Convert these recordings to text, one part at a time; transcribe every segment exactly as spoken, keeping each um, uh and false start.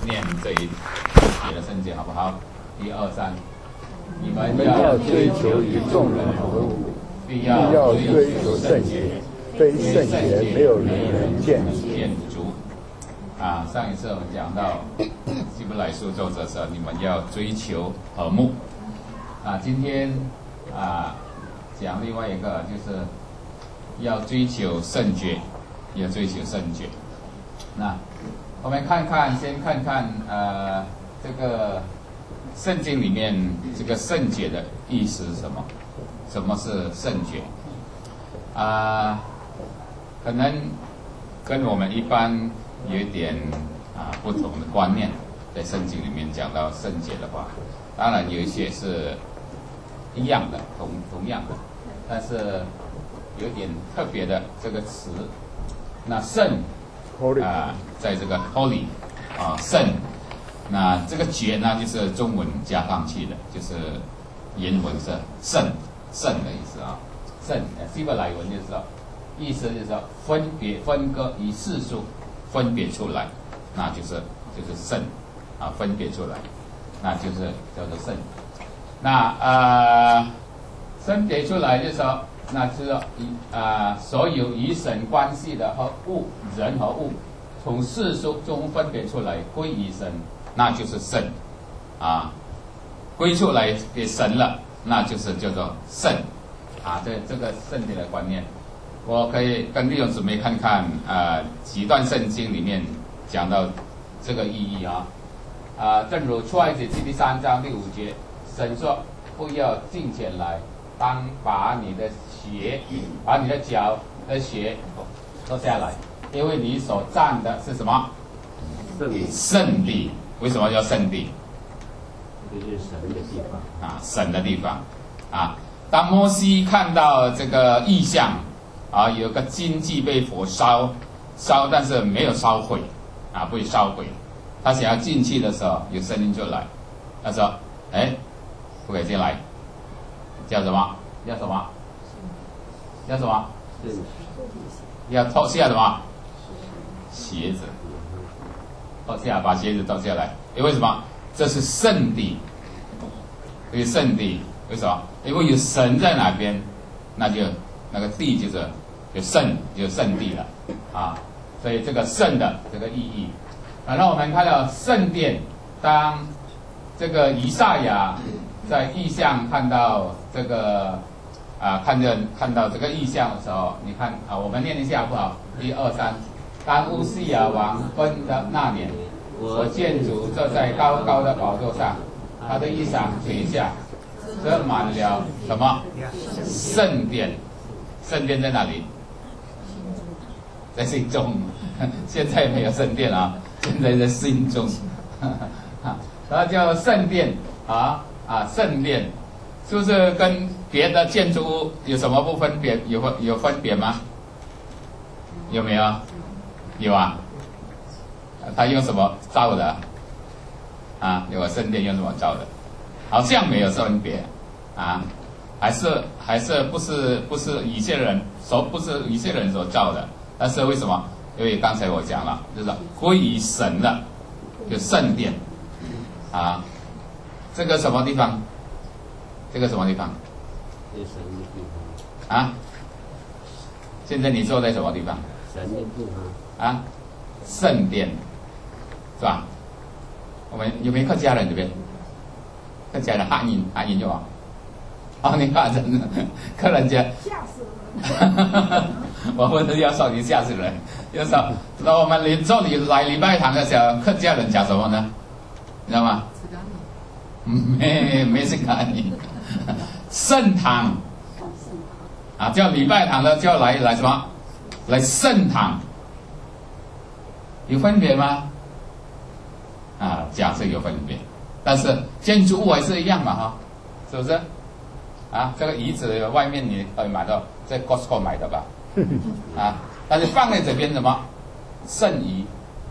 念这一节的圣经，好不好？一二三，你们你们要追求与众人和睦， 必必要追求圣洁，非圣洁没有人能见见主。啊，上一次我们讲到希伯来书作者说，你们要追求和睦。啊，今天啊讲另外一个，就是要追求圣洁，要追求圣洁。那我们看看，先看看呃这个圣经里面这个圣洁的意思是什么？什么是圣洁？啊、呃，可能跟我们一般有一点啊、呃、不同的观念，在圣经里面讲到圣洁的话，当然有一些是一样的，同同样的，但是有点特别的这个词，那圣。啊、呃，在这个 holy 啊、呃、圣，那这个洁呢，就是中文加上去的，就是原文是圣圣的意思啊，圣希伯来文就是说，意思就是说分别分割以世俗分别出来，那就是就是圣啊，分别出来，那就是叫做圣。那呃，分别出来就是说。那是啊、呃，所有与神关系的和物，人和物，从世俗中分别出来归于神，那就是圣，啊，归出来给神了，那就是叫做圣，啊，这这个圣洁的观念，我可以跟弟兄姊妹看看，呃，几段圣经里面讲到这个意义啊，啊，正如出埃及记第三章第五节，神说不要进前来。当把你的鞋，把你的脚的鞋脱下来，因为你所站的是什么？ 圣地。 圣地。为什么叫圣地？ 这就是神的地方啊，神的地方啊。当摩西看到这个异象啊，有个荆棘被火烧烧，但是没有烧毁啊，不会烧毁。他想要进去的时候，有声音就来，他说：“哎，不可以进来。”叫什么？要什么？要什么？要脱下什么？鞋子，脱下，把鞋子脱下来。因为什么？这是圣地，这是圣地。为什么？因为有神在那边，那就那个地就是有圣，有圣地了啊。所以这个圣的这个意义。然后我们看到圣殿，当这个以赛亚在异象看到这个啊，看见看到这个异象的时候，你看啊，我们念一下好不好？一二三，当乌西雅王崩的那年，我见主坐在高高的宝座上，他的衣裳垂下，遮满了什么？圣殿。圣殿在哪里？在心中。现在没有圣殿啊，现在在心中。它叫圣殿啊。啊，圣殿是不是跟别的建筑物有什么不分别？有有分别吗？有没有？有啊。它用什么造的？啊，有个圣殿用什么造的？好像没有分别啊，还是还是不是不是以色列人所不是以色列人所造的？但是为什么？因为刚才我讲了，就是归于神的，就圣殿啊。这个什么地方？这个什么地方？ 这神的地方啊！现在你坐在什么地方？ 神的地方啊，圣殿，是吧？我们有没有客家人这边？客家人汉音汉音就好。哦，你看人，客人家吓死了！ 我不是要说你吓死人，就是说，那我们临做礼来礼拜堂的时候，客家人讲什么呢？你知道吗？没没是概念，圣堂啊，叫礼拜堂的叫来来什么？来圣堂，有分别吗？啊，讲是有分别，但是建筑物还是一样嘛，哈，是不是？啊，这个椅子外面你可以买到，在 Costco 买的吧？啊，但是放在这边什么？圣仪，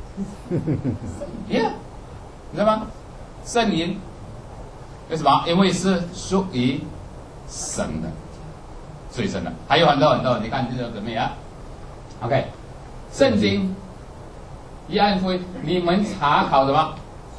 耶，你知道吗？圣仪。为什么？因为是属于神的，最深的，还有很多很多，你看这个怎么样 ？OK， 圣经一按会，你们查考什么？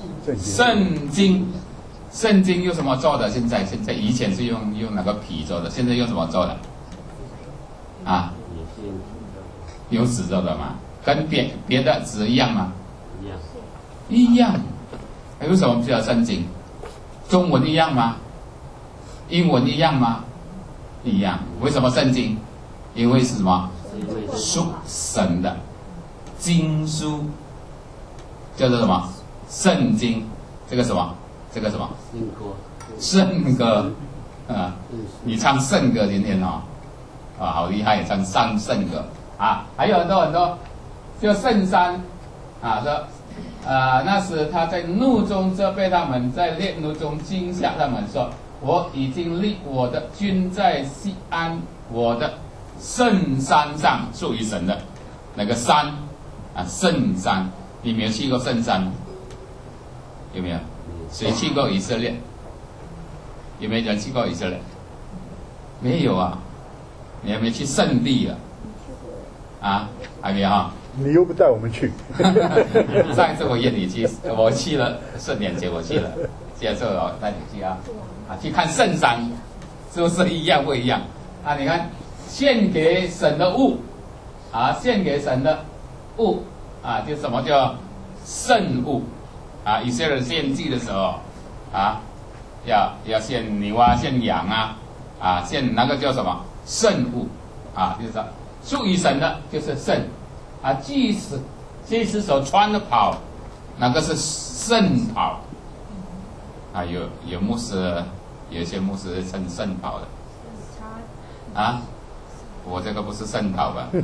圣经，圣经用什么做的？现在现在以前是用用那个皮做的，现在用什么做的？啊，用纸做的嘛，跟别别的纸一样吗？ 一样。 一样。为什么叫圣经？中文一样吗？英文一样吗？一样。为什么圣经？因为是什么？属神的经书，叫做什么？圣经。这个什么？这个什么？圣歌。啊，你唱圣歌今天哦，啊，好厉害，唱唱圣歌啊，还有很多很多，就圣山啊，说。啊、呃，那时他在怒中责备他们，在烈怒中惊吓他们，说：“我已经立我的君在西安，我的圣山上，属于神的那个山啊，圣山。你有没有去过圣山？有没有？谁去过以色列？有没有人去过以色列？没有啊，你还没去圣地啊？啊，还没有哈。” 你又不带我们去。 上一次我约你去，我去了，四年前我去了，接着我带你去啊，啊，去看圣山，是不是一样不一样？啊，你看，献给神的物，啊，献给神的物，啊，就什么叫圣物？啊，以色列人献祭的时候，啊，要要献牛啊，献羊啊，啊，献那个叫什么圣物？啊，就是说属于神的，就是圣。啊，祭司祭司所穿的袍，那个是圣袍。啊，有有牧师，有一些牧师是穿圣袍的。啊，我这个不是圣袍吧？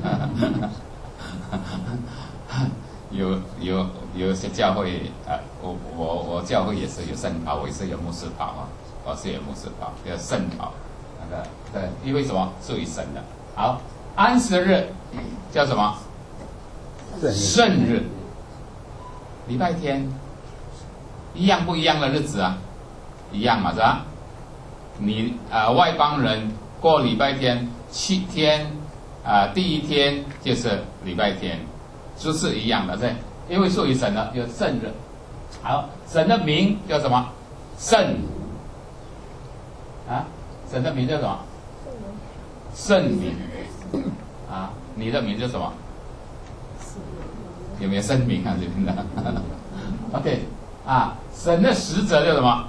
有有有一些教会啊，我我我教会也是有圣袍，我也是有牧师袍啊，我是有牧师袍，叫圣袍。那个对，因为什么？属于神的。好，安息日叫什么？圣日，礼拜天，一样不一样的日子啊？一样嘛，是吧？你啊、呃，外邦人过礼拜天七天啊、呃，第一天就是礼拜天，就是一样的，对，因为属于神的有圣日。好，神的名叫什么？圣啊，神的名叫什么？圣名啊，你的名叫什么？有没有圣名啊？这边的 ，OK 啊，神的使者叫什么？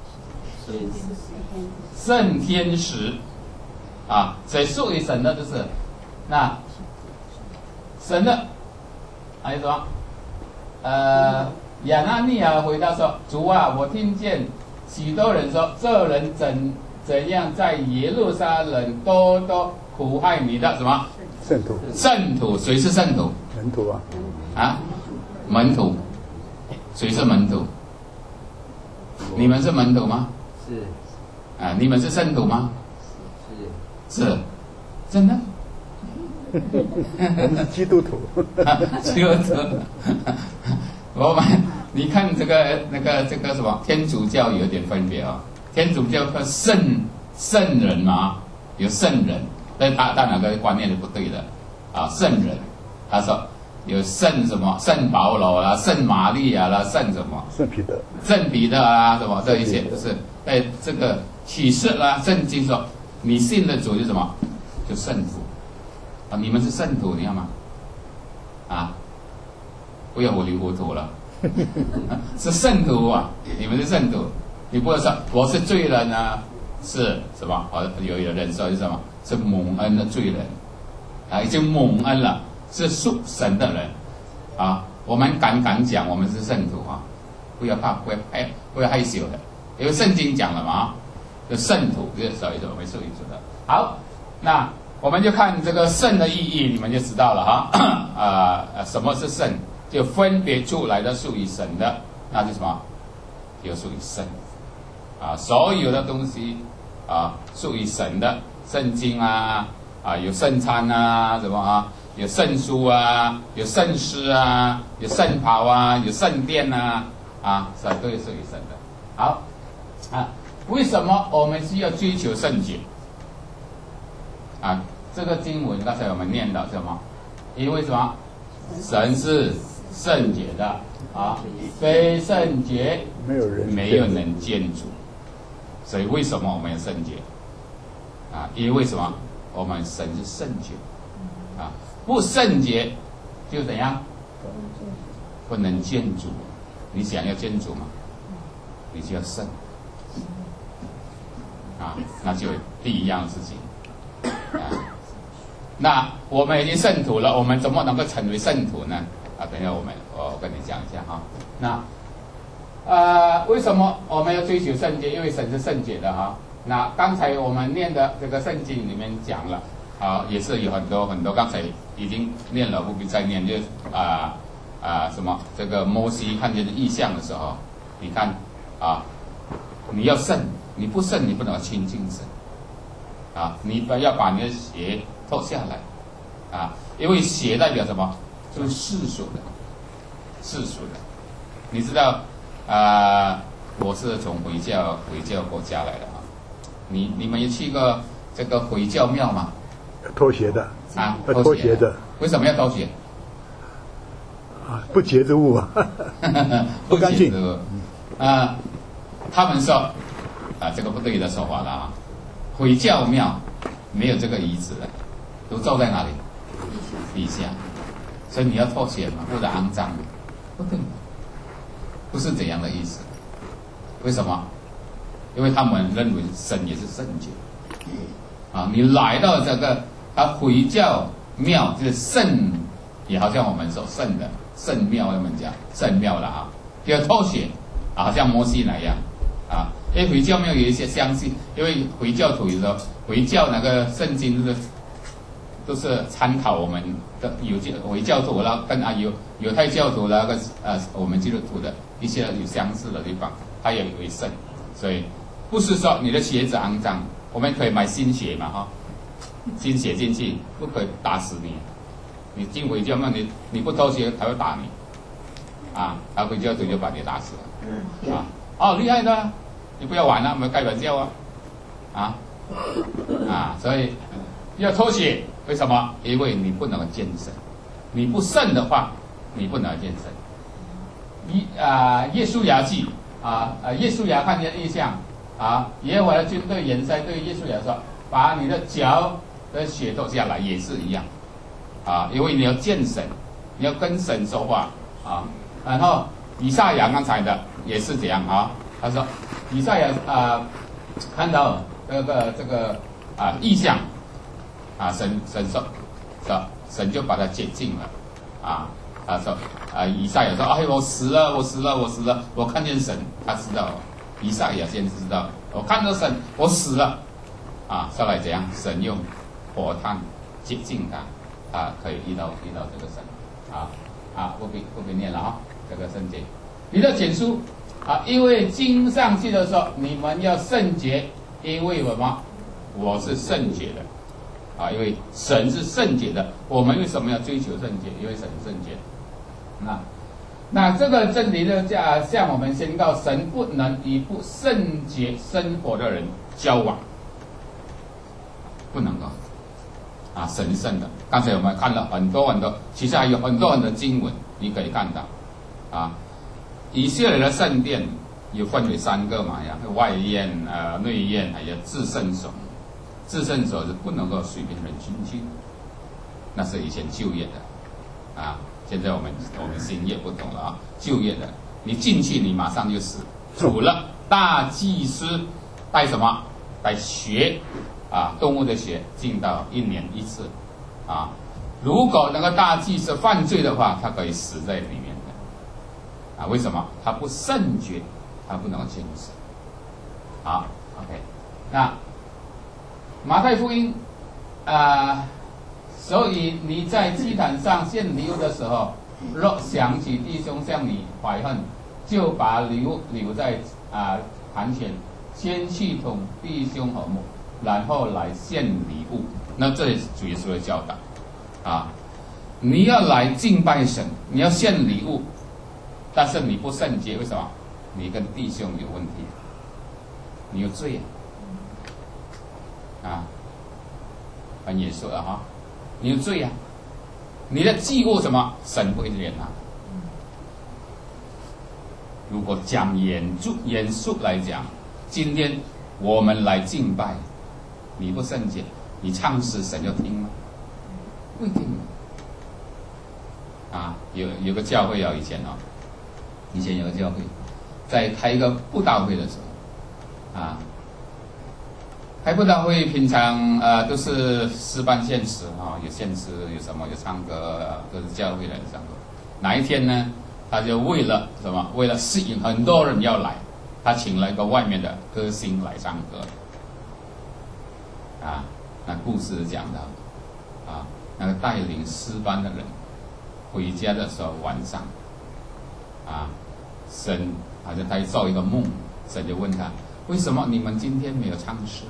圣天使啊，所以属于神的就是那神的还有什么？呃，亚拿尼亚回答说：“主啊，我听见许多人说，这人怎怎样在耶路撒冷多多苦害你的什么圣徒？ 圣徒，谁是圣徒？ 门徒啊。” 啊，门徒，谁是门徒？你们是门徒吗？ 是。 啊，你们是圣徒吗？ 是。 是，真的。 我们是基督徒。 基督徒。我们，你看这个那个这个什么天主教有点分别哦。天主教和圣圣人嘛，有圣人，但他他哪个观念是不对的啊？圣人，他说。有圣什么圣保罗啦，圣玛利亚啦，圣什么圣彼得， 圣彼得啊，什么这一些就是在这个启示啦，圣经说你信的主是什么？就圣徒啊，你们是圣徒，你看吗？啊，不要糊里糊涂了，是圣徒啊，你们是圣徒，你不能说我是罪人啊，是什么？有有人说是什么？是蒙恩的罪人啊，已经蒙恩了。是属神的人啊，我们敢敢讲我们是圣徒啊，不要怕，不要害，不要害羞的，因为圣经讲了嘛，就圣徒，就是所以说我们属于主的。好，那我们就看这个圣的意义，你们就知道了哈。啊、呃，什么是圣？就分别出来的属于神的，那就什么？就属于圣啊，所有的东西啊，属于神的，圣经啊，啊有圣餐啊，什么啊？有圣书啊，有圣诗啊，有圣袍啊，有圣殿啊，啊，这都是属于神的。好，啊，为什么我们需要追求圣洁？啊，这个经文刚才我们念到什么？因为什么？神是圣洁的， 啊，非圣洁， 没有人没有人见主。所以为什么我们要圣洁？啊，因为什么？我们神是圣洁，啊，不圣洁就怎样？不能见主。你想要见主吗？你就要圣。啊，那就第一样事情。啊，那我们已经圣徒了，我们怎么能够成为圣徒呢？啊，等一下我们我跟你讲一下哈。那呃，为什么我们要追求圣洁？因为神是圣洁的哈。那刚才我们念的这个圣经里面讲了啊，也是有很多很多，刚才已经念了，不必再念。就是啊啊什么这个摩西看见异象的时候，你看啊，你要圣，你不圣你不能亲近神啊，你不要把你的鞋脱下来啊，因为鞋代表什么？就是世俗的，世俗的。你知道啊，我是从回教回教国家来的啊。你你们有去过这个回教庙吗？ 脱鞋的啊， 要脱鞋的。 为什么要脱鞋？ 啊，不洁之物啊，不干净。 啊，他们说啊，这个不对的说法了啊。回教庙没有这个遗址的，都坐在哪里？地下。所以你要脱鞋嘛，或者肮脏，不对，不是这样的意思。为什么？因为他们认为神也是圣洁啊，你来到这个他回教庙，就是圣，也好像我们说圣的圣庙，我们讲圣庙了啊，就要脱鞋啊，好像摩西那样啊。因为回教庙有一些相信，因为回教徒有时候回教那个圣经都是都是参考我们的有回教徒啦，跟啊犹犹太教徒啦，跟呃我们基督徒的一些有相似的地方，它也为圣，所以。不是说你的鞋子肮脏，我们可以买新鞋嘛哈，新鞋进去不可以打死你，你进回教庙你你不脱鞋他会打你，啊，他回教徒就把你打死了，啊，哦厉害的，你不要玩了，我们开玩笑啊，啊，啊，所以要脱鞋，为什么？因为你不能见神，你不圣的话，你不能见神。一啊，耶稣亚记啊，呃，耶稣亚看见异象。啊，耶和华的军队元帅对耶稣来说，把你的脚的血脱下来，也是一样，啊，因为你要见神，你要跟神说话啊。然后以赛亚刚才的也是这样啊，他说以赛亚啊看到这个这个啊异象啊，神神说说神就把他接近了啊，他说啊以赛亚说哎我死了我死了我死了，我看见神，他知道。以赛亚先知道，我看到神，我死了，啊，后来怎样？神用火炭接近他，啊，可以遇到遇到这个神，啊啊，不必不必念了啊，这个圣经，你的简书啊，因为经上记的说，你们要圣洁，因为什么？我是圣洁的，啊，因为神是圣洁的，我们为什么要追求圣洁？因为神是圣洁，那。那这个真理呢，向向我们宣告，神不能与不圣洁生活的人交往，不能够啊，神圣的。刚才我们看了很多很多，其实还有很多很多经文，你可以看到啊。以色列的圣殿有分为三个嘛呀，外院、呃内院，还有至圣所。至圣所是不能够随便人进去，那是以前旧约的啊。现在我们我们新约不同了啊，旧约的，你进去你马上就死，除了大祭司带什么？带血啊，动物的血进到一年一次啊。如果那个大祭司犯罪的话，他可以死在里面的啊。为什么？他不圣洁，他不能进死。好 ，OK， 那马太福音啊。呃所以你在祭坛上献礼物的时候，若想起弟兄向你怀恨，就把礼物留在啊坛前，先去同弟兄和睦，然后来献礼物。那这里是主耶稣的教导啊！你要来敬拜神，你要献礼物，但是你不圣洁，为什么？你跟弟兄有问题，你有罪啊！啊，很严肃的哈。你有罪啊！你的祭物什么？神不会原谅如果讲严肃严肃来讲，今天我们来敬拜，你不圣洁，你唱诗神就听吗？不一定。啊，有有个教会啊，以前哦，以前有个教会，在开一个布道会的时候，啊，开布道会平常呃都是诗班献诗啊，有献诗，有什么有唱歌，都是教会人唱歌。哪一天呢，他就为了什么？为了吸引很多人要来，他请了一个外面的歌星来唱歌。啊，那故事讲到，啊，那个带领诗班的人回家的时候晚上，啊，神好像他做一个梦，神就问他，为什么你们今天没有唱诗？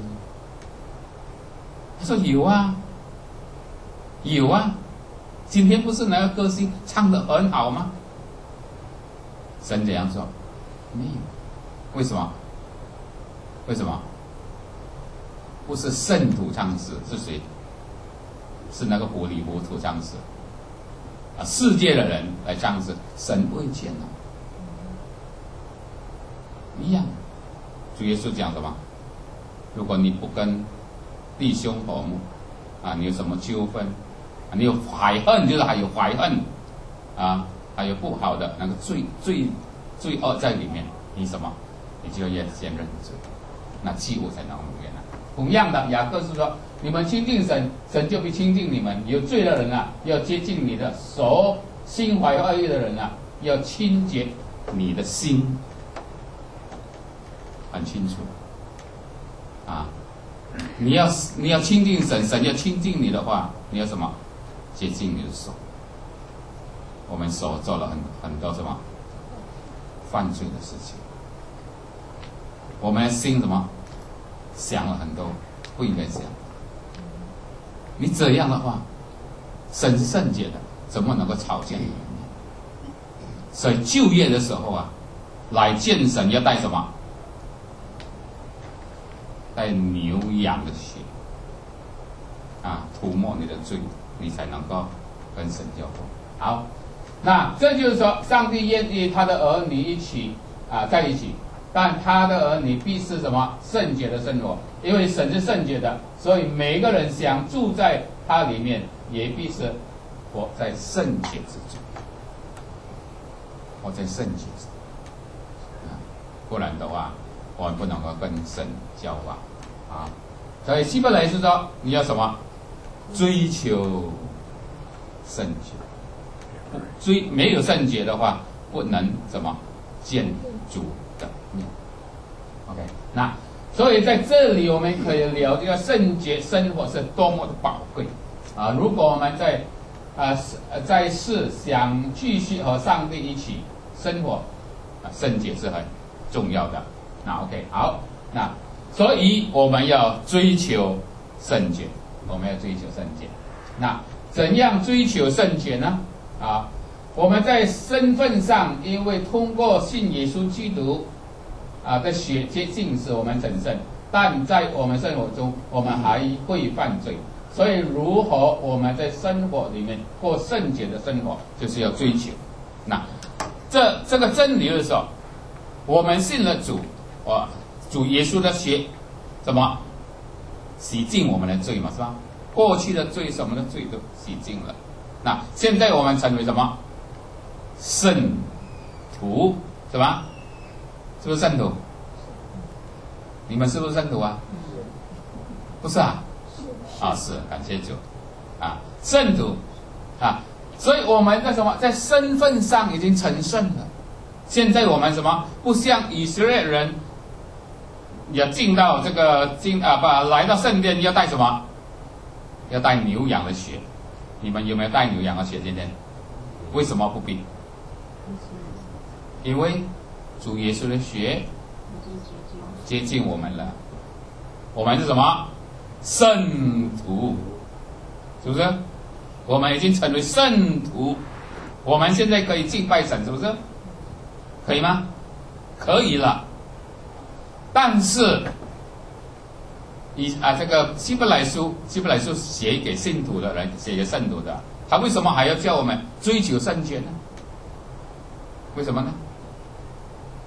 他说有啊，有啊，今天不是那个歌星唱得很好吗？神这样说，没有，为什么？为什么？不是圣徒唱诗，是谁？是那个糊里糊涂唱诗啊！世界的人来唱诗，神不会见哦。一样，主耶稣讲什么？如果你不跟弟兄和睦啊，你有什么纠纷啊？你有怀恨，就是还有怀恨啊，还有不好的那个罪罪罪恶在里面，你什么？你就要先认罪，那祭物才能原来。同样的，雅各是说，你们亲近神，神就会亲近你们。有罪的人啊，要接近你的手；心怀恶意的人啊，要清洁你的心。很清楚啊！你要你要亲近神，神要亲近你的话，你要什么？接近你的手。我们手做了很很多什么犯罪的事情，我们的心什么想了很多不应该想。你这样的话，神是圣洁的，怎么能够朝见你？所以就业的时候啊，来见神要带什么？带牛羊的血啊，涂抹你的罪，你才能够跟神交通。好，那这就是说，上帝愿意他的儿女一起啊在一起，但他的儿女必是什么？圣洁的生活，因为神是圣洁的，所以每一个人想住在他里面，也必是活在圣洁之中，活在圣洁之中啊，不然的话，我们不能够跟神交往。啊，所以希伯来是说，你要什么？追求圣洁。追没有圣洁的话，不能怎么见主的面。OK， 那所以在这里我们可以聊这个圣洁生活是多么的宝贵啊！如果我们在啊在世想继续和上帝一起生活，啊，圣洁是很重要的。那 OK， 好，那。所以我们要追求圣洁，我们要追求圣洁。那怎样追求圣洁呢？啊，我们在身份上，因为通过信耶稣基督啊的血接近使我们成圣，但在我们生活中，我们还会犯罪。所以，如何我们在生活里面过圣洁的生活，就是要追求。那这这个真理的时候，我们信了主，我。主耶稣的血，怎么洗净我们的罪嘛，是吧？过去的罪什么的罪都洗净了。那现在我们成为什么？圣徒，是吧？是不是圣徒？你们是不是圣徒啊？不是啊？啊，是，感谢主啊，圣徒啊，所以我们在什么？在身份上已经成圣了。现在我们什么？不像以色列人。要进到这个进啊，不来到圣殿要带什么？要带牛羊的血。你们有没有带牛羊的血？今天为什么不必？因为主耶稣的血接近我们了。我们是什么？圣徒，是不是？我们已经成为圣徒，我们现在可以敬拜神，是不是？可以吗？可以了。但是，以啊这个希伯来书，希伯来书写给信徒的人，写给圣徒的，他为什么还要叫我们追求圣洁呢？为什么呢？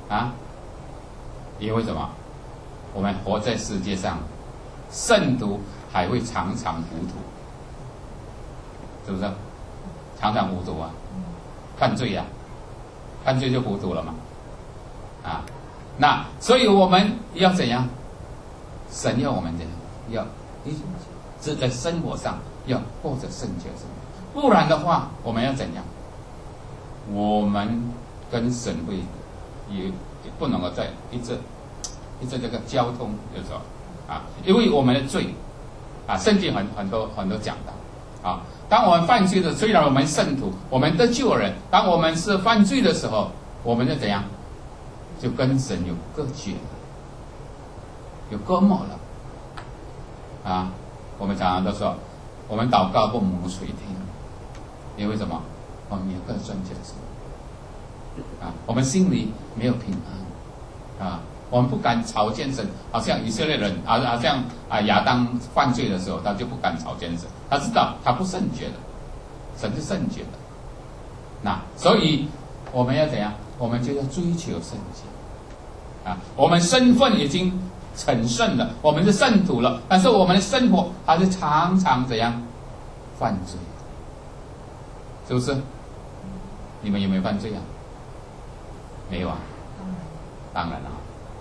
啊，因为什么？我们活在世界上，圣徒还会常常糊涂，是不是？常常糊涂啊，犯罪呀、啊，犯罪就糊涂了嘛，啊，那所以我们要怎样？神要我们怎样？要一是在生活上要过着圣洁生活，不然的话，我们要怎样？我们跟神会也也不能够在一直一直这个交通，就是说啊，因为我们的罪啊，圣经很很多很多讲到啊，当我们犯罪的，虽然我们圣徒，我们得救人，当我们是犯罪的时候，我们就怎样？就跟神有隔绝，有隔膜了。啊，我们常常都说，我们祷告不蒙垂听，因为什么？我们有个圣洁的生活啊，我们心里没有平安啊，我们不敢朝见神，好像以色列人啊，好像啊亚当犯罪的时候，他就不敢朝见神，他知道他不圣洁的，神是圣洁的。那所以我们要怎样？我们就要追求圣洁啊，我们身份已经成圣了，我们是圣徒了，但是我们的生活还是常常怎样犯罪，是不是？你们有没有犯罪啊？没有啊，当然了、啊，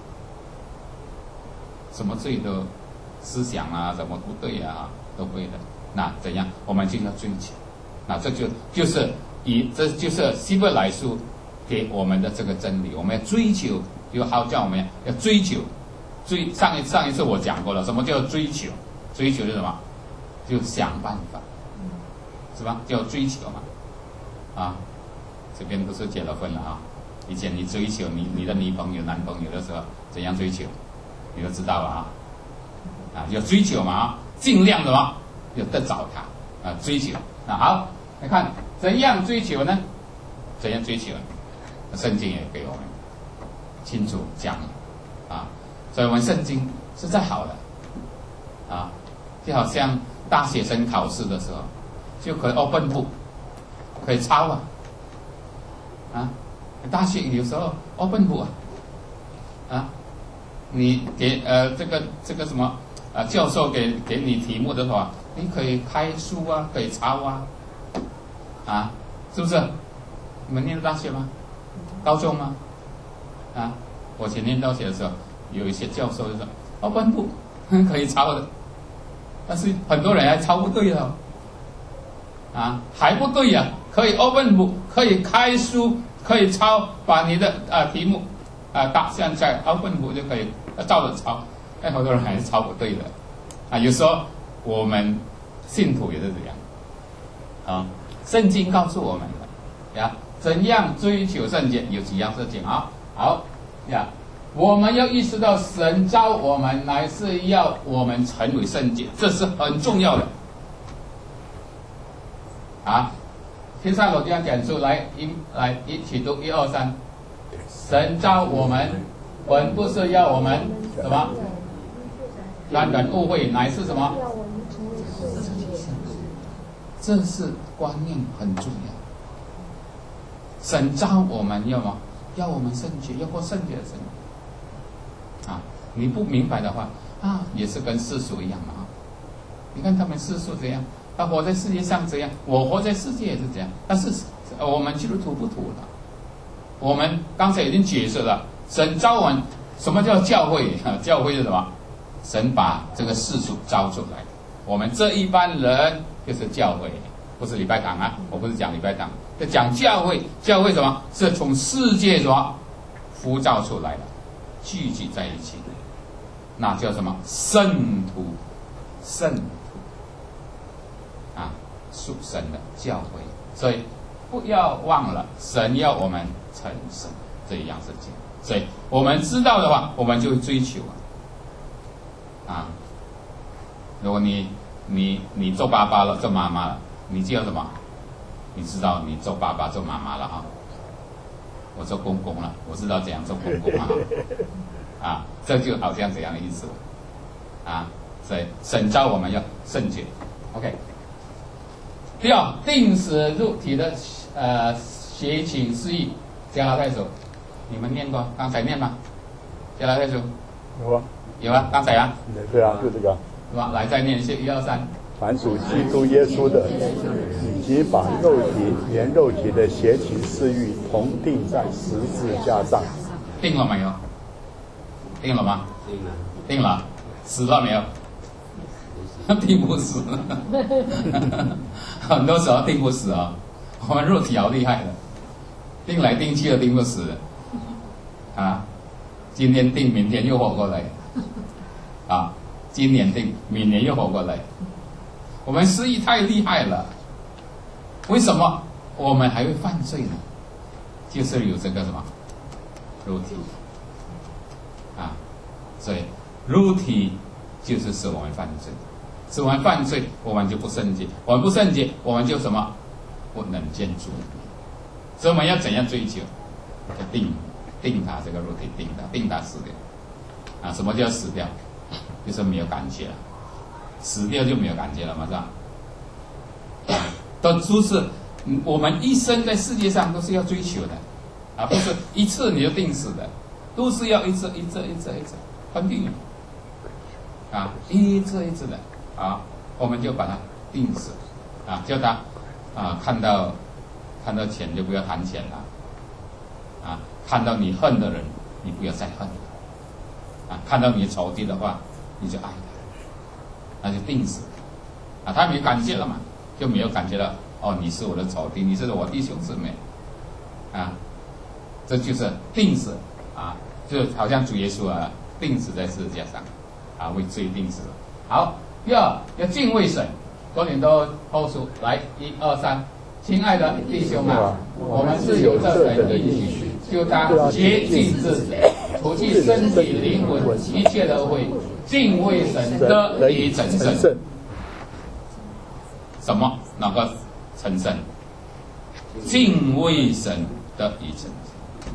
什么罪都思想啊，什么不对啊，都会的。那怎样？我们就要追求。那这就就是以这就是希伯来书给我们的这个真理，我们要追求，就好叫我们要追求。追上一上一次我讲过了，什么叫追求？追求是什么？就想办法，是吧？叫追求嘛。啊，这边不是结了婚了啊。以前你追求你你的女朋友、男朋友的时候，怎样追求？你都知道了啊。啊，要追求嘛啊，尽量的嘛，要得着他啊，追求。那好，来看怎样追求呢？怎样追求？圣经也给我们清楚讲啊。所以我们圣经是再好的啊，就好像大学生考试的时候，就可以 open book， 可以抄啊，啊，大学有时候 open book 啊，啊，你给呃这个这个什么啊教授给给你题目的话，你可以开书啊，可以抄啊，啊，是不是？你们念大学吗？高中吗？啊，我以前念大学的时候。有一些教授就说open book可以抄的，但是很多人还抄不对的，啊，还不对呀、啊！可以 open book， 可以开书，可以抄，把你的啊题目啊打像在 open book 就可以照着抄，但很多人还是抄不对的，啊，有时候我们信徒也是这样，啊，圣经告诉我们的呀，怎样追求圣洁，有几样事情啊，好呀。我们要意识到，神召我们乃是要我们成为圣洁，这是很重要的。啊，天上我这样讲出来，一来一起读，一二三。神召我们，本不是要我们什么单单误会，乃是什么？这是观念很重要。神召我们要么要我们圣洁，要过圣洁的生活。啊，你不明白的话，啊，也是跟世俗一样嘛。你看他们世俗怎样，他活在世界上怎样，我活在世界也是这样。但是我们基督徒不图了。我们刚才已经解释了，神召我们，什么叫教会？啊，教会是什么？神把这个世俗招出来，我们这一班人就是教会，不是礼拜堂啊。我不是讲礼拜堂，是讲教会。教会什么？是从世界什么呼召出来的。聚集在一起，那叫什么？圣徒，圣徒啊，属神的教会。所以不要忘了，神要我们成圣这一样事情。所以我们知道的话，我们就会追求啊。啊，如果你你你做爸爸了，做妈妈了，你就要什么？你知道你做爸爸做妈妈了哈。我做公公了，我知道怎样做公公啊，啊，这就好像这样的意思，啊，所以神召我们要圣洁 ，OK。第二，定死入体的呃邪情私欲，加拉太书你们念过？刚才念吗？再来再说。 有啊， 有啊，刚才啊， 对啊，就这个。 是吧？来再念一次，一二三。 凡属基督耶稣的，已经把肉体连肉体的邪情私欲同定在十字架上。 定了没有？定了吗？ 定了。 定了。死了没有？定不死。很多时候定不死啊、哦，我们肉体好厉害的，定来定去都定不死啊！今天定，明天又活过来啊！今年定，明年又活过来。我们失忆太厉害了，为什么我们还会犯罪呢？就是有这个什么肉体啊，所以肉体就是使我们犯罪。使我们犯罪，我们就不圣洁；我们不圣洁，我们就什么不能见主。所以我们要怎样追求？要定定他这个肉体，定他定他死掉。啊，什么叫死掉？就是没有感觉了，死掉就没有感觉了嘛，是吧？都都是我们一生在世界上都是要追求的，啊，不是一次你就定死的，都是要一次一次一次一次肯定啊，一次一次的。啊，我们就把它定死，啊，叫他啊看到看到钱就不要谈钱了，啊，看到你恨的人，你不要再恨了，啊，看到你仇敌的话，你就爱他，那就定死，啊，他没有感觉了嘛，就没有感觉了，哦，你是我的仇敌，你是我弟兄姊妹，啊，这就是定死，啊，就好像主耶稣啊定死在十字架上，啊，为罪定死了，好。第二，要敬畏神。哥林多后书来，一二三，亲爱的弟兄啊，我们是有这等应许，就当洁净自己，除去身体、灵魂一切的污秽，敬畏神得以成圣。什么？哪个成圣？敬畏神得以成圣。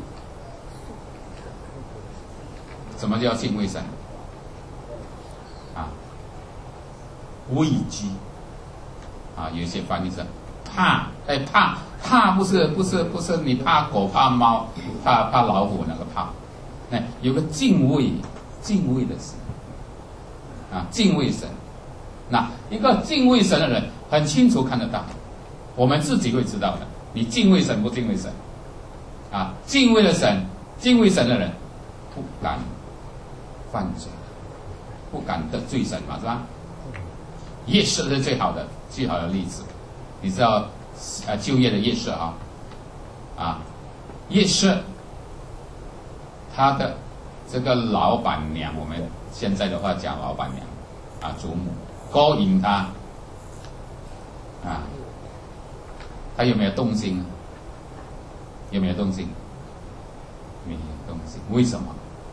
什么叫敬畏神？啊？畏惧啊，有一些翻译是怕，哎怕怕不是不是不是你怕狗怕猫怕怕老虎那个怕，哎有个敬畏敬畏的神啊，敬畏神。那一个敬畏神的人很清楚看得到，我们自己会知道的。你敬畏神不敬畏神啊？敬畏的神，敬畏神的人不敢犯罪，不敢得罪神嘛，是吧？夜市是最好的最好的例子，你知道呃就业的夜市啊啊夜市，他的这个老板娘，我们现在的话讲老板娘啊，祖母勾引他啊，他有没有动心？有没有动心？没有动心，为什么？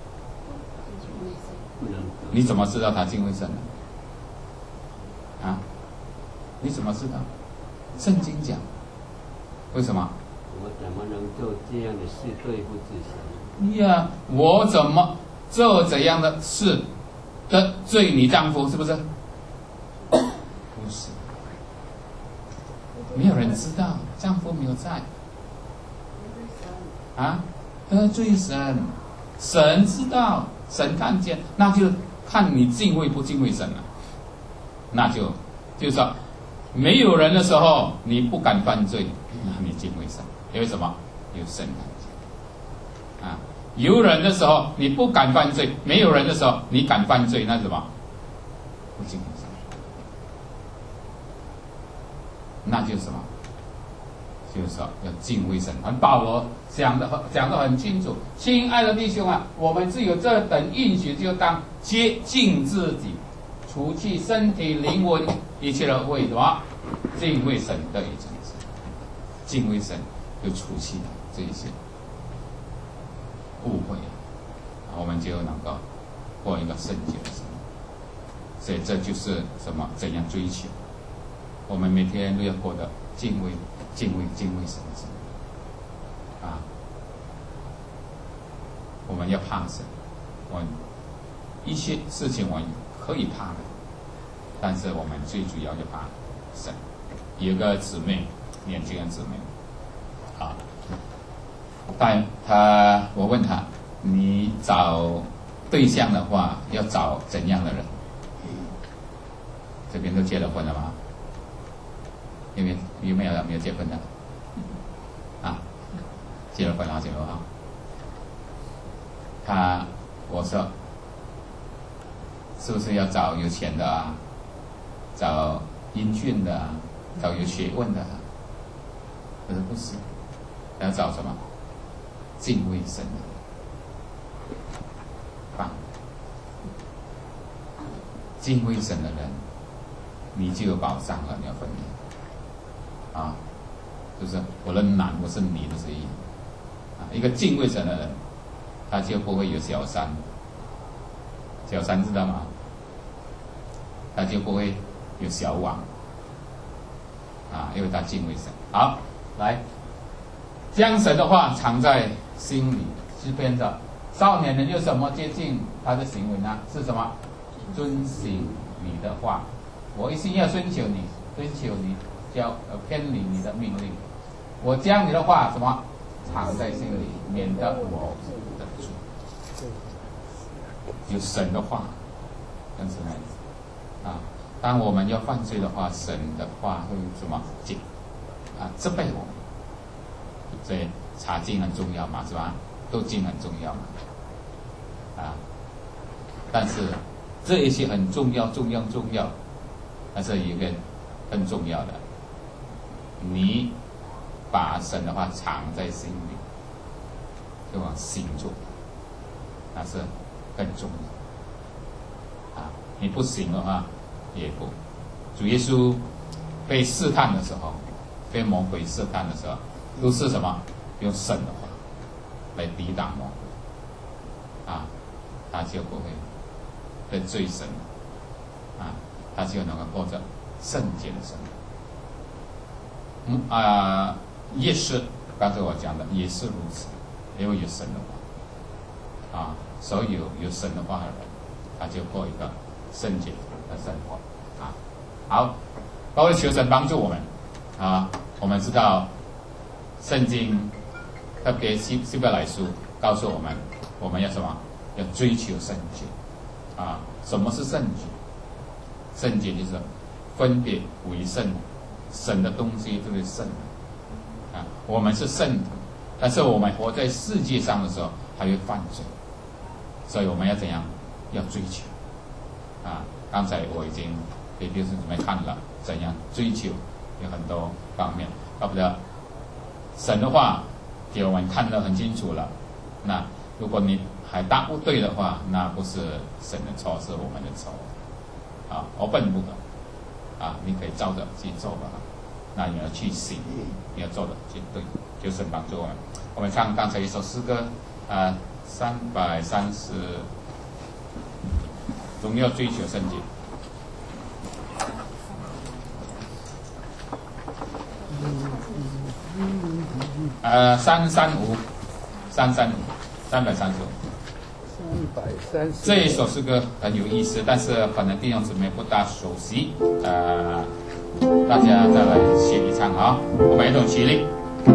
你怎么知道他敬畏神呢？啊，你怎么知道？圣经讲，为什么？ 我怎么能做这样的事对付自己？ 呀，我怎么做这样的事得罪你丈夫？是不是？不是，没有人知道，丈夫没有在。啊，得罪神，神知道，神看见，那就看你敬畏不敬畏神了。那就就是说，没有人的时候你不敢犯罪，那你敬畏神，因为什么？有神看见。啊，有人的时候你不敢犯罪，没有人的时候你敢犯罪，那是什么？不敬畏神。那就是什么？就是说要敬畏神。而保罗讲的讲得很清楚，亲爱的弟兄啊，我们只有这等应许，就当洁净自己，除去身体、灵魂一切的为什么？敬畏神得以成圣。敬畏神就除去了这一些误会，我们就能够过一个圣洁的生活。所以这就是什么？怎样追求？我们每天都要过得敬畏、敬畏、敬畏神的生活啊！我们要怕神，我一些事情我们可以怕的，但是我们最主要就怕神。有个姊妹，年轻的姊妹，啊， 他他我问他，你找对象的话要找怎样的人？这边都结了婚了吗？有没有有没有没有结婚的？啊，结了婚好久了啊。他我说，是不是要找有钱的啊？找英俊的啊？找有学问的啊？可是不是，要找什么？敬畏神的人。棒！敬畏神的人，你就有保障了，你要分辨。啊，就是我的男，我是你的这一啊，一个敬畏神的人，他就不会有小三。小三知道吗？他就不会有小王。啊，因为他敬畏神。好，来，将神的话藏在心里，诗篇的少年人有什么接近他的行为呢？是什么？遵行你的话。我一心要遵求你，遵求你。叫呃偏离你的命令，我将你的话什么藏在心里，免得我得罪。有神的话，跟神来啊，当我们要犯罪的话，神的话会什么警啊责备我们。所以查经很重要嘛，是吧？读经很重要嘛，啊，但是这一些很重要，重要，重要，但是有一个更重要的。你把神的话藏在心里，就往心做，那是更重要啊！你不行的话，也不。主耶稣被试探的时候，被魔鬼试探的时候，都是什么？用神的话来抵挡魔鬼啊，他就不会得罪神啊，他就能够过着圣洁的生活。嗯啊，也是刚才我讲的，也是如此，因为有神的话啊，所有有神的话的人，他就过一个圣洁的生活啊。好，各位求神帮助我们啊！我们知道圣经，特别希希伯来书告诉我们，我们要什么？要追求圣洁啊！什么是圣洁？圣洁就是分别为圣。神的东西就是圣啊，我们是圣徒，但是我们活在世界上的时候还会犯罪，所以我们要怎样？要追求啊！刚才我已经给弟兄姊妹看了怎样追求，有很多方面，要不得神的话给我们看得很清楚了。那如果你还答不对的话，那不是神的错，是我们的错啊！我笨不懂。啊，你可以照着去做吧。那你要去行，你要做的去对，求神帮助我们。我们唱刚才一首诗歌，啊，三百三十，荣耀追求圣洁。呃，三三五，三三五，三百三十五。 三百三十。 这一首诗歌很有意思，但是可能弟兄姊妹不大熟悉，呃，大家再来学一唱啊！我们一同起立。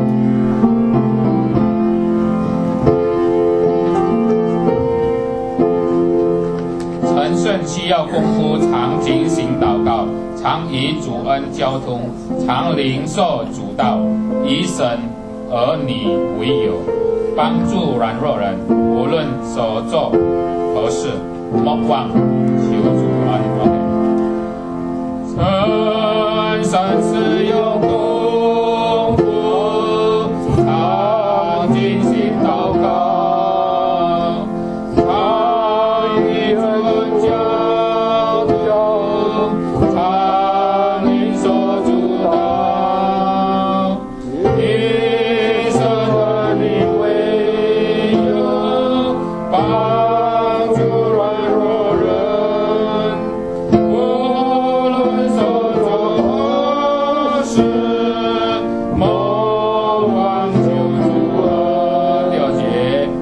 陈顺需要功夫，常警醒祷告，常以主恩交通，常领受主道，以神儿女为友。帮助软弱人，无论所做何事，莫忘求主恩。OK， 神神是有功夫，常警醒祷告，常以主恩交通，常领受主道，以神儿女为友，帮助软弱人，无论所做何事，莫忘求主恩。第二节，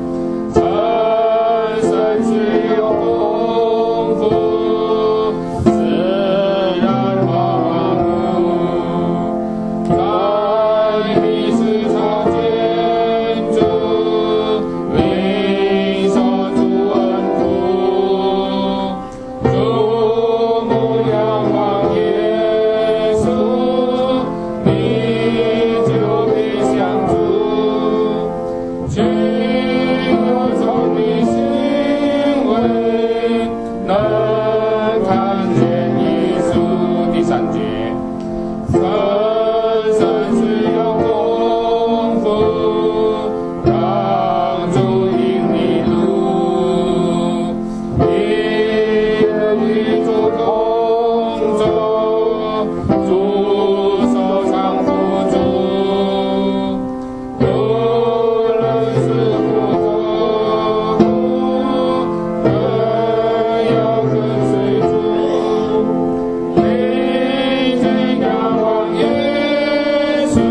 有聪明行为，能看见耶稣。第三节，深深需要功夫，让主引你路，一律做工作，主手常辅助，无论是苦或苦，都要跟随主，你只仰望耶稣，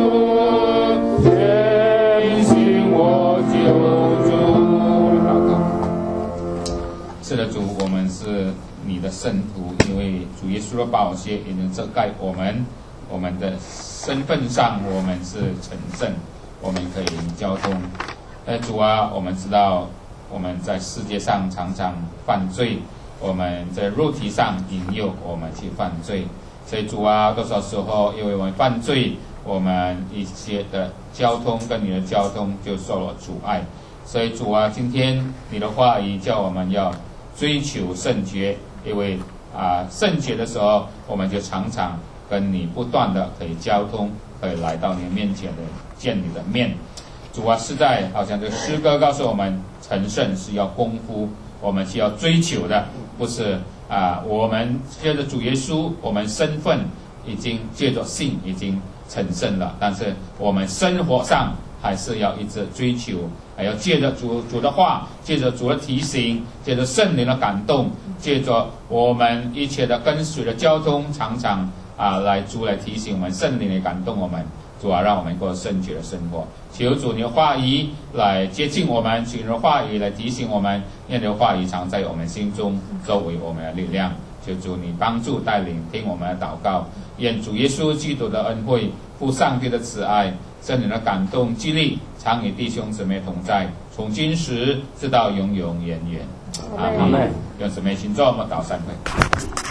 坚信我救主。祷告。是的，主，我们是你的圣徒，因为主耶稣的宝血已经遮盖我们，我们的身份上我们是成圣，我们可以交通。呃，主啊，我们知道我们在世界上常常犯罪，我们在肉体上引诱我们去犯罪，所以主啊，多少时候因为我们犯罪，我们一些的交通跟你的交通就受了阻碍。所以主啊，今天你的话语叫我们要追求圣洁，因为啊圣洁的时候，我们就常常跟你不断的可以交通，可以来到你面前的见你的面。主啊，实在好像这个诗歌告诉我们，成圣是要功夫，我们是要追求的，不是啊我们借着主耶稣，我们身份已经借着信已经成圣了，但是我们生活上还是要一直追求，还要借着主主的话，借着主的提醒，借着圣灵的感动，借着我们一切的跟随的交通，常常啊来主来提醒我们，圣灵来感动我们。主啊，让我们过圣洁的生活。求主你的话语来接近我们，求你的话语来提醒我们，愿你的话语常在我们心中，作为我们的力量。求主你帮助带领，听我们的祷告。愿主耶稣基督的恩惠、父上帝的慈爱、圣灵的感动激励，常与弟兄姊妹同在，从今时直到永永远远。阿们。用姊妹请坐，我们祷散会。